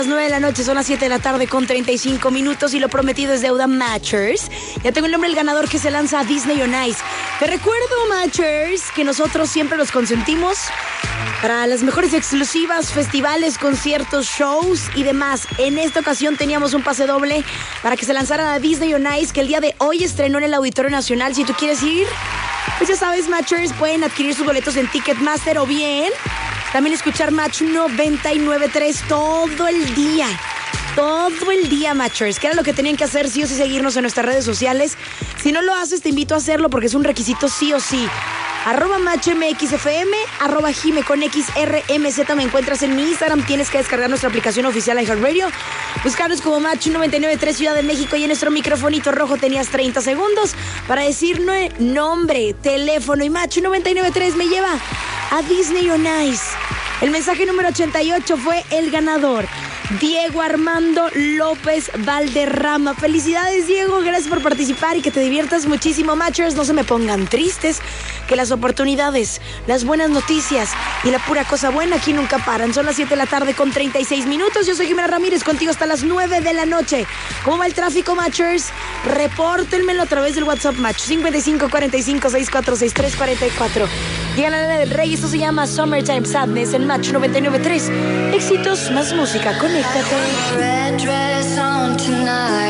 Las 9 de la noche, son las 7 de la tarde con 35 minutos y lo prometido es deuda. Matchers. Ya tengo el nombre del ganador que se lanza a Disney on Ice. Te recuerdo, Matchers, que nosotros siempre los consentimos para las mejores exclusivas, festivales, conciertos, shows y demás. En esta ocasión teníamos un pase doble para que se lanzaran a Disney on Ice, que el día de hoy estrenó en el Auditorio Nacional. Si tú quieres ir, pues ya sabes, Matchers, pueden adquirir sus boletos en Ticketmaster o bien también escuchar Match 99.3 todo el día. Todo el día, Matchers, que era lo que tenían que hacer, sí o sí, seguirnos en nuestras redes sociales. Si no lo haces, te invito a hacerlo porque es un requisito sí o sí. @MatchMXFM, @Jime con XRMZ, me encuentras en mi Instagram. Tienes que descargar nuestra aplicación oficial iHeartRadio, buscarnos como Match 99.3 Ciudad de México, y en nuestro microfonito rojo tenías 30 segundos para decirme nombre, teléfono, y Match 99.3 me lleva a Disney on Ice. El mensaje número 88 fue el ganador, Diego Armando López Valderrama. Felicidades, Diego, gracias por participar y que te diviertas muchísimo. Matchers, no se me pongan tristes, que las oportunidades, las buenas noticias y la pura cosa buena aquí nunca paran. Son las 7 de la tarde con 36 minutos. Yo soy Jimena Ramírez, contigo hasta las 9 de la noche. ¿Cómo va el tráfico, Matchers? Repórtenmelo a través del WhatsApp Match 5545646344. Llega la Lana del Rey, esto se llama Summertime Sadness en Match 99.3. Éxitos más música, conéctate.